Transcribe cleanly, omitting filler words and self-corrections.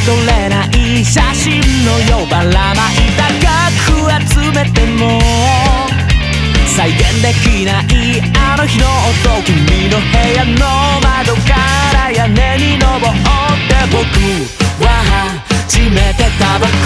撮れない写真のよばらまいた額集めても再現できないあの日の音、君の部屋の窓から屋根に登って僕は始めてタバコ